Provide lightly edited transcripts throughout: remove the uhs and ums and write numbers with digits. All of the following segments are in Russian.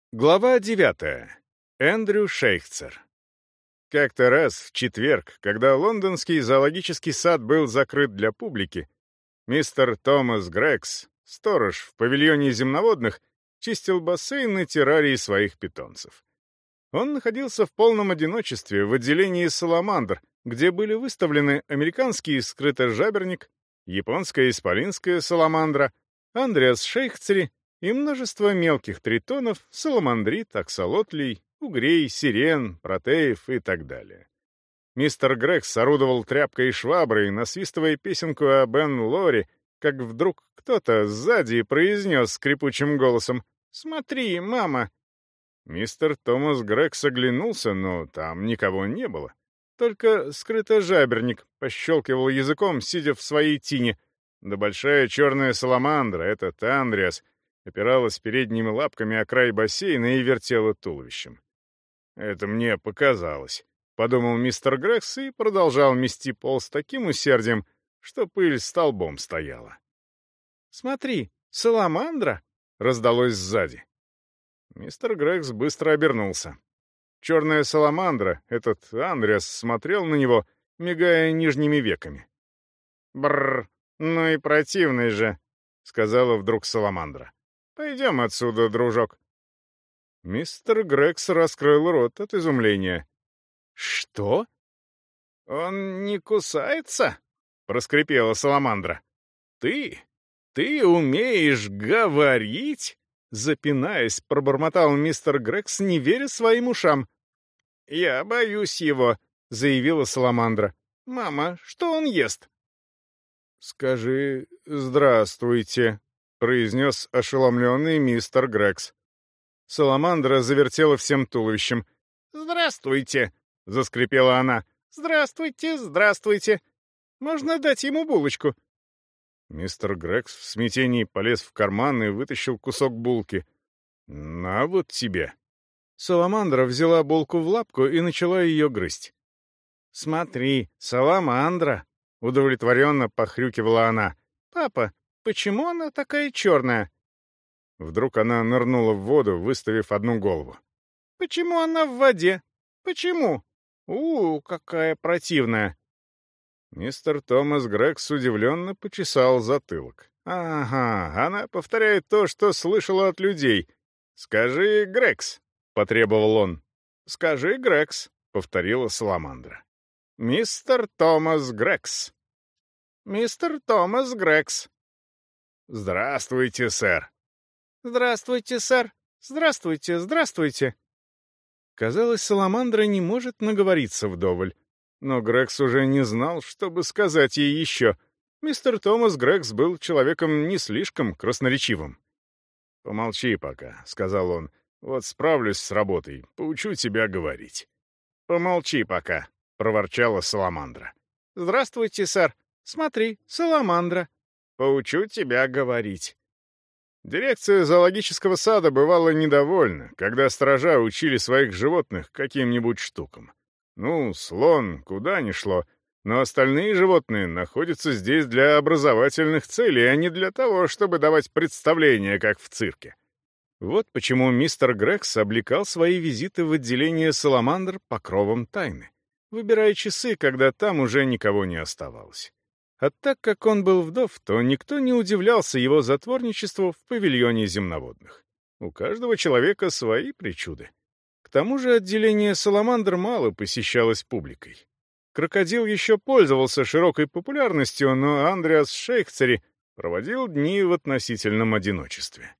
Глава 9. Эндрю Шейхцер. Как-то раз в четверг, когда лондонский зоологический сад был закрыт для публики, мистер Томас Грекс, сторож в павильоне земноводных, чистил бассейн и террарии своих питомцев. Он находился в полном одиночестве в отделении саламандр, где были выставлены американский скрытожаберник, японская исполинская саламандра, Андреас Шейхцери и множество мелких тритонов, саламандрит, аксолотлей, угрей, сирен, протеев и так далее. Мистер Грекс орудовал тряпкой и шваброй, насвистывая песенку о Бен Лори, как вдруг кто-то сзади произнес скрипучим голосом: «Смотри, мама!» Мистер Томас Грекс оглянулся, но там никого не было. Только скрытожаберник пощелкивал языком, сидя в своей тине, да большая черная саламандра, этот Андреас, опиралась передними лапками о край бассейна и вертела туловищем. «Это мне показалось», — подумал мистер Грекс и продолжал мести пол с таким усердием, что пыль столбом стояла. «Смотри, саламандра!» — раздалось сзади. Мистер Грекс быстро обернулся. Черная саламандра, этот Андреас, смотрел на него, мигая нижними веками. «Бррр, ну и противный же», — сказала вдруг саламандра. «Пойдем отсюда, дружок». Мистер Грекс раскрыл рот от изумления. «Что?» «Он не кусается?» — проскрипела саламандра. «Ты умеешь говорить?» — запинаясь, пробормотал мистер Грекс, не веря своим ушам. «Я боюсь его», — заявила саламандра. «Мама, что он ест?» «Скажи «здравствуйте», — произнес ошеломленный мистер Грекс. Саламандра завертела всем туловищем. «Здравствуйте!» — заскрипела она. «Здравствуйте, здравствуйте! Можно дать ему булочку?» Мистер Грекс в смятении полез в карман и вытащил кусок булки. «На вот тебе!» Саламандра взяла булку в лапку и начала ее грызть. «Смотри, саламандра!» — удовлетворенно похрюкивала она. «Папа, почему она такая черная?» Вдруг она нырнула в воду, выставив одну голову. «Почему она в воде? Почему? Какая противная!» Мистер Томас Грекс удивленно почесал затылок. «Ага, она повторяет то, что слышала от людей. Скажи, Грекс!» — потребовал он. «Скажи, Грекс!» — повторила саламандра. «Мистер Томас Грекс!» «Мистер Томас Грекс!» «Здравствуйте, сэр!» «Здравствуйте, сэр! Здравствуйте, здравствуйте!» Казалось, саламандра не может наговориться вдоволь. Но Грекс уже не знал, что бы сказать ей еще. Мистер Томас Грекс был человеком не слишком красноречивым. «Помолчи пока», — сказал он. «Вот справлюсь с работой, поучу тебя говорить». «Помолчи пока», — проворчала саламандра. «Здравствуйте, сэр. Смотри, саламандра. Поучу тебя говорить». Дирекция зоологического сада бывала недовольна, когда сторожа учили своих животных каким-нибудь штукам. Ну, слон куда ни шло, но остальные животные находятся здесь для образовательных целей, а не для того, чтобы давать представления, как в цирке. Вот почему мистер Грекс облекал свои визиты в отделение саламандр покровом тайны, выбирая часы, когда там уже никого не оставалось. А так как он был вдов, то никто не удивлялся его затворничеству в павильоне земноводных. У каждого человека свои причуды. К тому же отделение саламандр мало посещалось публикой. Крокодил еще пользовался широкой популярностью, но Андреас Шейхцери проводил дни в относительном одиночестве.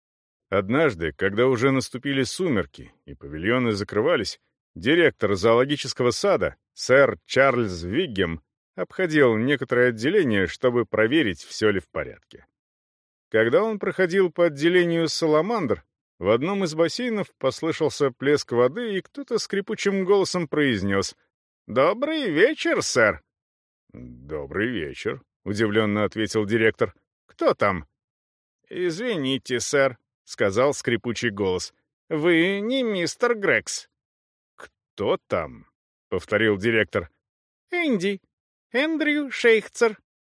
Однажды, когда уже наступили сумерки и павильоны закрывались, директор зоологического сада, сэр Чарльз Виггем, обходил некоторые отделения, чтобы проверить, все ли в порядке. Когда он проходил по отделению саламандр, в одном из бассейнов послышался плеск воды, и кто-то скрипучим голосом произнес: «Добрый вечер, сэр!» «Добрый вечер», — удивленно ответил директор. «Кто там?» «Извините, сэр», — сказал скрипучий голос. «Вы не мистер Грекс». «Кто там?» — повторил директор. «Энди. Эндрю Шейхцер».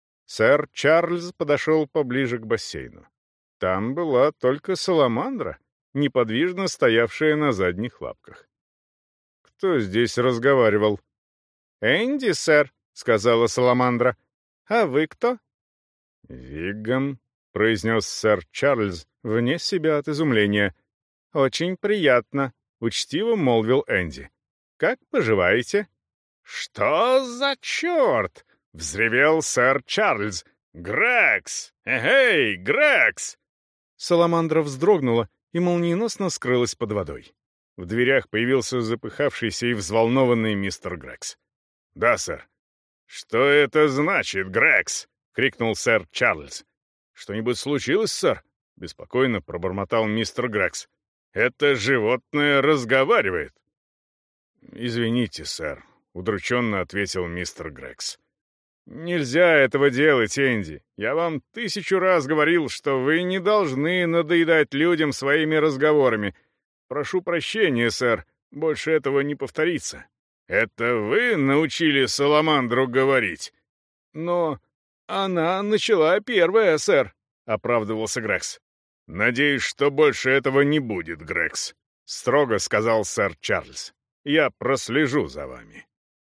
Сэр Чарльз подошел поближе к бассейну. Там была только саламандра, неподвижно стоявшее на задних лапках. «Кто здесь разговаривал?» «Энди, сэр», — сказала Саламандра. «А вы кто?» «Виггам», — произнес сэр Чарльз, вне себя от изумления. «Очень приятно», — учтиво молвил Энди. «Как поживаете?» «Что за черт?» — взревел сэр Чарльз. «Грекс! Эгей, Грекс!» Саламандра вздрогнула и молниеносно скрылась под водой. В дверях появился запыхавшийся и взволнованный мистер Грекс. «Да, сэр». «Что это значит, Грекс?» — крикнул сэр Чарльз. «Что-нибудь случилось, сэр?» — беспокойно пробормотал мистер Грекс. «Это животное разговаривает». «Извините, сэр», — удрученно ответил мистер Грекс. «Нельзя этого делать, Энди. Я вам 1000 раз говорил, что вы не должны надоедать людям своими разговорами. Прошу прощения, сэр, больше этого не повторится». «Это вы научили Саламандру говорить?» «Но она начала первая, сэр», — оправдывался Грекс. «Надеюсь, что больше этого не будет, Грекс», — строго сказал сэр Чарльз. «Я прослежу за вами».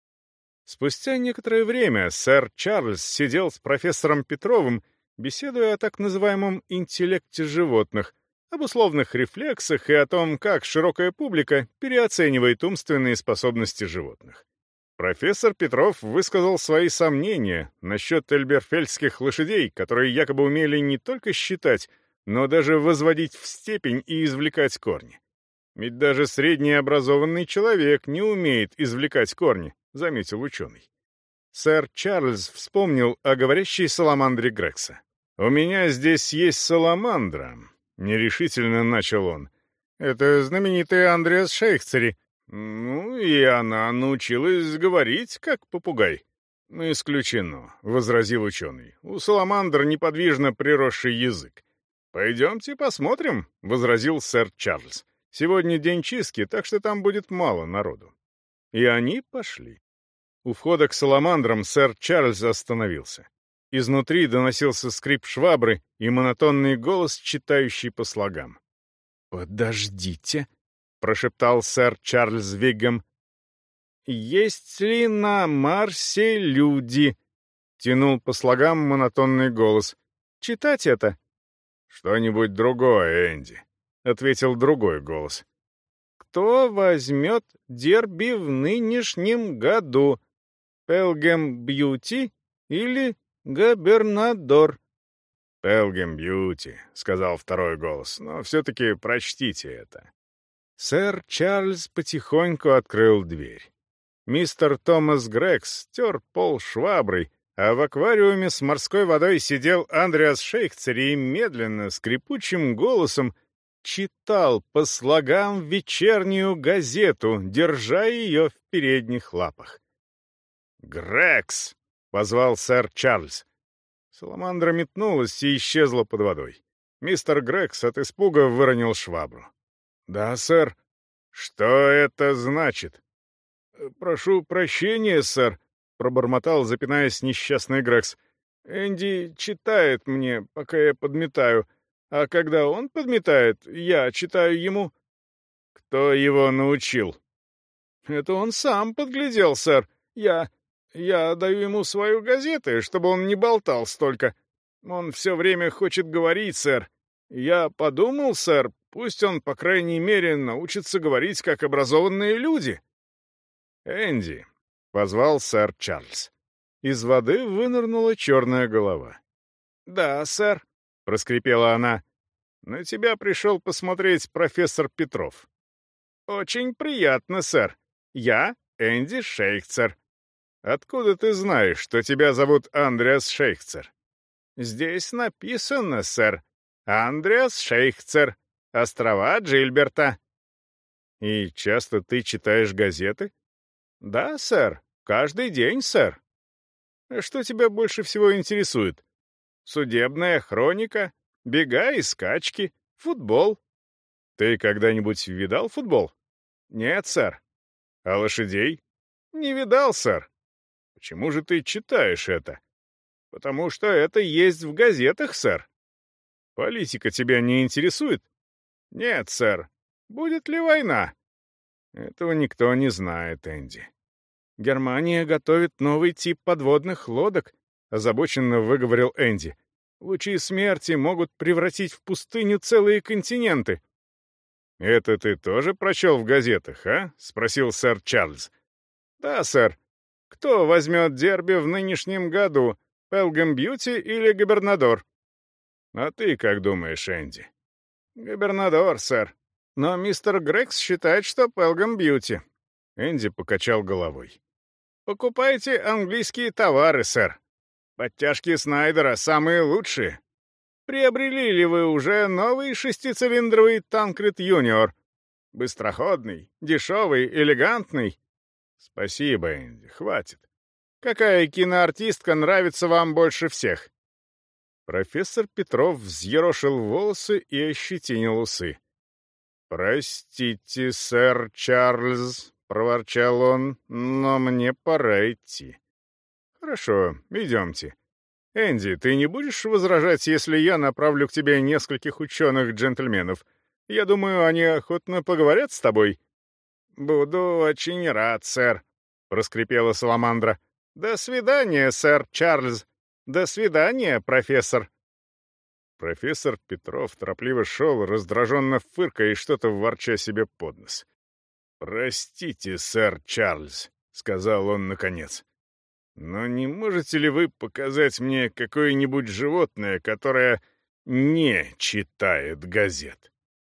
Спустя некоторое время сэр Чарльз сидел с профессором Петровым, беседуя о так называемом интеллекте животных, об условных рефлексах и о том, как широкая публика переоценивает умственные способности животных. Профессор Петров высказал свои сомнения насчет эльберфельдских лошадей, которые якобы умели не только считать, но даже возводить в степень и извлекать корни. Ведь даже среднеобразованный человек не умеет извлекать корни, заметил ученый. Сэр Чарльз вспомнил о говорящей саламандре Грекса. «У меня здесь есть саламандра», — нерешительно начал он. «Это знаменитый Андреас Шейхцери. Ну, и она научилась говорить, как попугай». «Исключено», — возразил ученый. «У саламандр неподвижно приросший язык». «Пойдемте посмотрим», — возразил сэр Чарльз. «Сегодня день чистки, так что там будет мало народу». И они пошли. У входа к саламандрам сэр Чарльз остановился. Изнутри доносился скрип швабры и монотонный голос, читающий по слогам. «Подождите», — прошептал сэр Чарльз Виггам. «Есть ли на Марсе люди?» — тянул по слогам монотонный голос. «Читать это?» «Что-нибудь другое, Энди», — ответил другой голос. «Кто возьмет дерби в нынешнем году? Пелгем Бьюти или Гобернадор?» «Пелгем Бьюти», — сказал второй голос, — «но все-таки прочтите это». Сэр Чарльз потихоньку открыл дверь. Мистер Томас Грекс тер пол шваброй, а в аквариуме с морской водой сидел Андреас Шейхцери и медленно, скрипучим голосом читал по слогам вечернюю газету, держа ее в передних лапах. «Грекс!» — позвал сэр Чарльз. Саламандра метнулась и исчезла под водой. Мистер Грекс от испуга выронил швабру. «Да, сэр». «Что это значит?» «Прошу прощения, сэр», — пробормотал, запинаясь, несчастный Грекс. «Энди читает мне, пока я подметаю, а когда он подметает, я читаю ему». «Кто его научил?» «Это он сам подглядел, сэр. Я даю ему свою газету, чтобы он не болтал столько. Он все время хочет говорить, сэр. Я подумал, сэр, пусть он, по крайней мере, научится говорить, как образованные люди». «Энди», — позвал сэр Чарльз. Из воды вынырнула черная голова. «Да, сэр», — проскрипела она. «На тебя пришел посмотреть профессор Петров». «Очень приятно, сэр. Я Энди Шейхцер». «Откуда ты знаешь, что тебя зовут Андреас Шейхцер?» «Здесь написано, сэр. Андреас Шейхцер. Острова Джильберта». «И часто ты читаешь газеты?» «Да, сэр. Каждый день, сэр». «Что тебя больше всего интересует?» «Судебная хроника, бега и скачки, футбол». «Ты когда-нибудь видал футбол?» «Нет, сэр». «А лошадей?» «Не видал, сэр». «Почему же ты читаешь это?» «Потому что это есть в газетах, сэр». «Политика тебя не интересует?» «Нет, сэр. Будет ли война?» «Этого никто не знает, Энди». «Германия готовит новый тип подводных лодок», — озабоченно выговорил Энди. «Лучи смерти могут превратить в пустыню целые континенты». «Это ты тоже прочел в газетах, а?» — спросил сэр Чарльз. «Да, сэр. Кто возьмет дерби в нынешнем году, Пелгам Бьюти или Губернадор?» «А ты как думаешь, Энди?» «Губернадор, сэр. Но мистер Грекс считает, что Пелгам Бьюти». Энди покачал головой. «Покупайте английские товары, сэр. Подтяжки Снайдера самые лучшие. Приобрели ли вы уже новый шестицилиндровый Танкред Юниор? Быстроходный, дешевый, элегантный?» «Спасибо, Энди, хватит. Какая киноартистка нравится вам больше всех?» Профессор Петров взъерошил волосы и ощетинил усы. «Простите, сэр Чарльз», — проворчал он, — «но мне пора идти». «Хорошо, идемте. Энди, ты не будешь возражать, если я направлю к тебе нескольких ученых-джентльменов? Я думаю, они охотно поговорят с тобой». «Буду очень рад, сэр», — проскрипела Саламандра. «До свидания, сэр Чарльз. До свидания, профессор». Профессор Петров торопливо шел, раздраженно фыркая и что-то ворча себе под нос. «Простите, сэр Чарльз», — сказал он наконец. «Но не можете ли вы показать мне какое-нибудь животное, которое не читает газет?»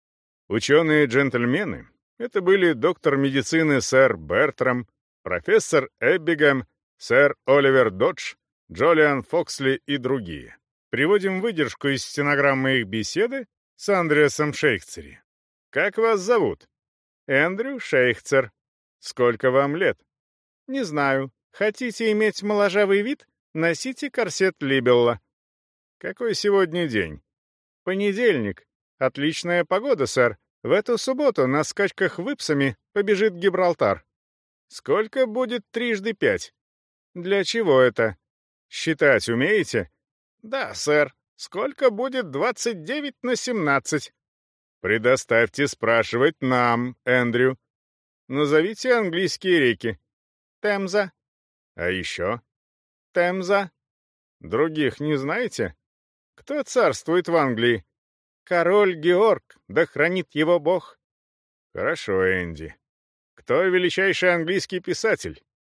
Ученые-джентльмены — это были доктор медицины сэр Бертрам, профессор Эббигам, сэр Оливер Додж, Джолиан Фоксли и другие. Приводим выдержку из стенограммы их беседы с Андреасом Шейхцери. «Как вас зовут?» «Эндрю Шейхцер». «Сколько вам лет?» «Не знаю. Хотите иметь моложавый вид? Носите корсет Либелла». «Какой сегодня день?» «Понедельник. Отличная погода, сэр. В эту субботу на скачках выпсами побежит Гибралтар». «Сколько будет 3 × 5?» «Для чего это?» «Считать умеете?» «Да, сэр. Сколько будет 29 на 17?» «Предоставьте спрашивать нам, Эндрю. Назовите английские реки». «Темза». «А еще?» «Темза». «Других не знаете?» «Кто царствует в Англии?» «Король Георг, да хранит его Бог». «Хорошо, Энди. Кто величайший английский писатель?»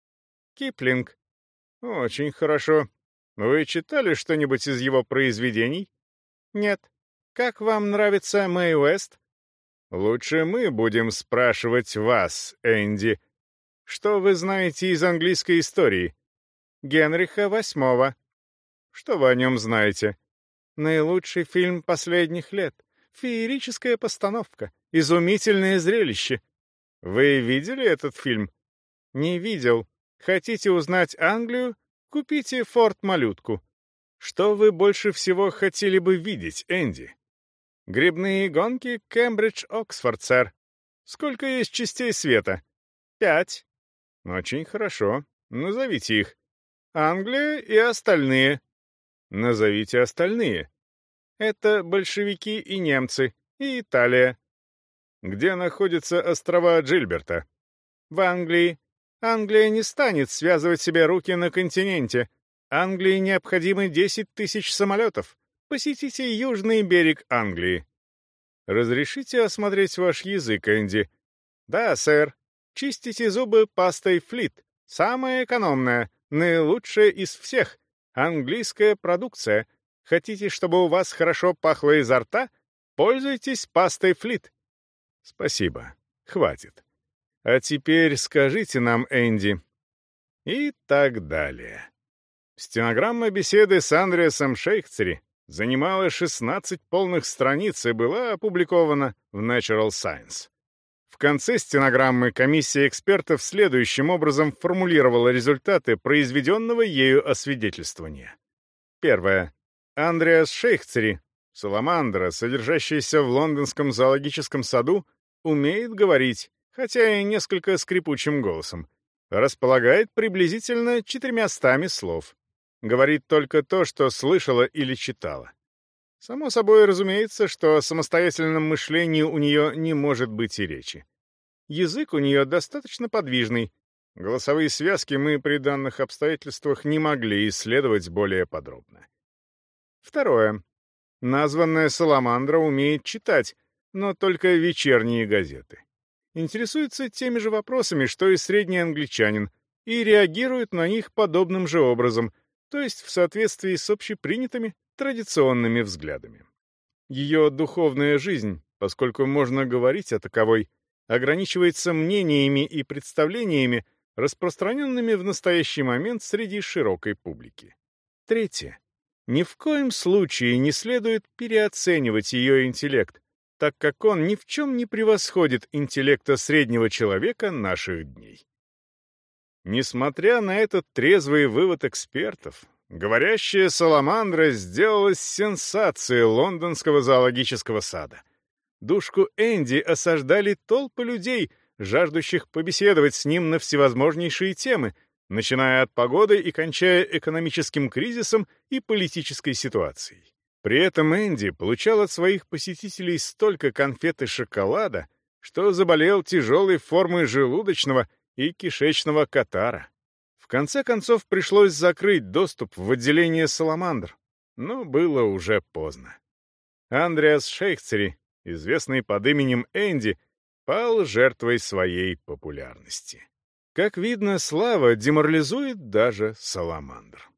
«Киплинг». «Очень хорошо. Вы читали что-нибудь из его произведений?» «Нет. Как вам нравится Мэй Уэст?» «Лучше мы будем спрашивать вас, Энди. Что вы знаете из английской истории?» «Генриха VIII». «Что вы о нем знаете?» «Наилучший фильм последних лет. Феерическая постановка. Изумительное зрелище». «Вы видели этот фильм?» «Не видел. Хотите узнать Англию? Купите «Форд-малютку». Что вы больше всего хотели бы видеть, Энди?» «Грибные гонки Кембридж-Оксфорд, сэр». «Сколько есть частей света?» 5. «Очень хорошо. Назовите их». «Англия и остальные». «Назовите остальные». «Это большевики и немцы, и Италия». «Где находятся острова Джильберта?» «В Англии. Англия не станет связывать себе руки на континенте. Англии необходимы 10 тысяч самолетов. Посетите южный берег Англии». «Разрешите осмотреть ваш язык, Энди?» «Да, сэр. Чистите зубы пастой Флит. Самая экономная, наилучшая из всех. Английская продукция. Хотите, чтобы у вас хорошо пахло изо рта? Пользуйтесь пастой Флит». «Спасибо. Хватит. А теперь скажите нам, Энди». И так далее. Стенограмма беседы с Андреасом Шейхцери занимала 16 полных страниц и была опубликована в Natural Science. В конце стенограммы комиссия экспертов следующим образом формулировала результаты произведенного ею освидетельствования. Первое. Андреас Шейхцери, саламандра, содержащаяся в лондонском зоологическом саду, умеет говорить, хотя и несколько скрипучим голосом, располагает приблизительно 400 слов. Говорит только то, что слышала или читала. Само собой разумеется, что о самостоятельном мышлении у нее не может быть и речи. Язык у нее достаточно подвижный. Голосовые связки мы при данных обстоятельствах не могли исследовать более подробно. Второе. Названная Саламандра умеет читать, но только вечерние газеты. Интересуется теми же вопросами, что и средний англичанин, и реагирует на них подобным же образом, то есть в соответствии с общепринятыми традиционными взглядами. Ее духовная жизнь, поскольку можно говорить о таковой, ограничивается мнениями и представлениями, распространенными в настоящий момент среди широкой публики. Третье. Ни в коем случае не следует переоценивать ее интеллект, так как он ни в чем не превосходит интеллекта среднего человека наших дней. Несмотря на этот трезвый вывод экспертов, говорящая Саламандра сделалась сенсацией лондонского зоологического сада. Душку Энди осаждали толпы людей, жаждущих побеседовать с ним на всевозможнейшие темы, начиная от погоды и кончая экономическим кризисом и политической ситуацией. При этом Энди получал от своих посетителей столько конфет и шоколада, что заболел тяжелой формой желудочного и кишечного катара. В конце концов пришлось закрыть доступ в отделение Саламандр, но было уже поздно. Андреас Шейхцери, известный под именем Энди, пал жертвой своей популярности. Как видно, слава деморализует даже Саламандр.